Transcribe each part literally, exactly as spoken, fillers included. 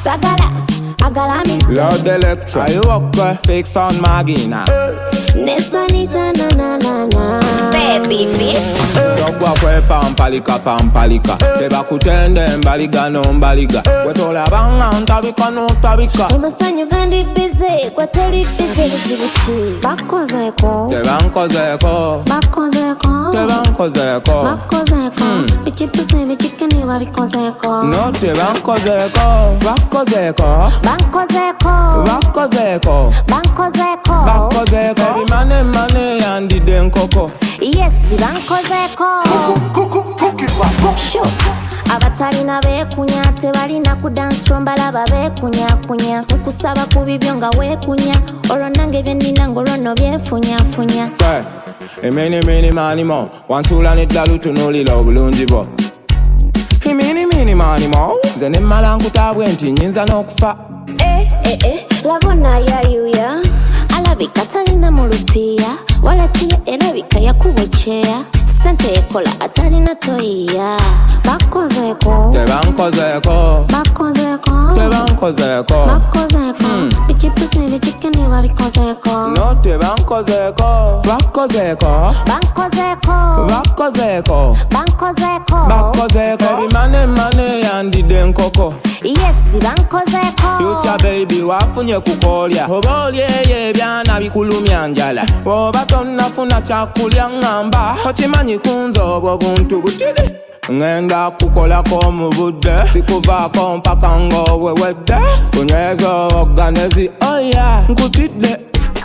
Sagalas, agalami. Loud electro. I walk fix on Magina. Nesonita na na na na. Baby bitch. Dogwa kwe pampalika pampalika. Teba kutende mbaliga no mbaliga. Wetola banga ntabika no tabika. Umasanyu gandi busy, kwa teli busy zibuchi. Bakozeko. Teba nkozeko. Bakozeko. Teba nkozeko. Bakozeko. Bichi pussy bichi kani babikozeko. No teba nkozeko. Bakozeko. Bankozeko. Bakozeko. Bankozeko. Bakozeko. Every mane mane andi den koko. Yes, bankozeko. Sure. Abatalina beekunya tebalina ku dance floor balaba beekunya kunya okusaba ku bibyo nga weekunya olwo nange bye nnina ng'olwo no byefunyafunya. Say, emini mini mani mo wansula n'eddala tunuulira obulungi bwo. Emini mini mani mo nze ne mmala nkutabwe nti nnyinza n'okufa. Eh eh eh labona yayuya alabika talina mu lupiya walatiya erabika yakubwecheya sente ekola atalina toyiya. Bakozeko. Teba nkozeko. Bakozeko. Teba nkozeko. Bakozeko. Bichi pussy bichi kani babikozeko. No teba nkozeko. Bakozeko. Bankozeko. Bakozeko. Bankozeko. Bakozeko. Every mane mane andi den koko. Yes, bankozeko. Future baby wafunye kukolya. Oba olyeye ebyana bikulumya njala. Oba tonnafuna kyakulya ngamba. Okimanyi kunze obwo buntu butidi. Ngenda kukolako mu budde. Sikuvaako mpaka ng'owewedde. Kunyweza oganezi oya nkutidde.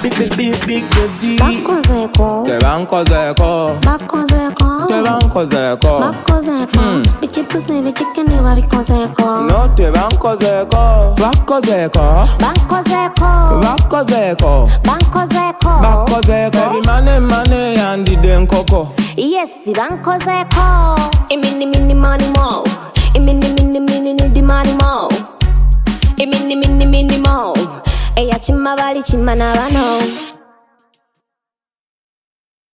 Bakozeko. Teba nkozeko. Bakozeko. Teba nkozeko. Bakozeko. Bichi pussy bichi kani babikozeko. No teba nkozeko. Bakozeko. Bankozeko. Bakozeko. Bankozeko. Bakozeko. Every mane mane andi den koko. Yes, bankozeko. Imini mini money mo. Imini mini mini mini money mo. Imini mini mini mo. Eya chima bali chima na bano.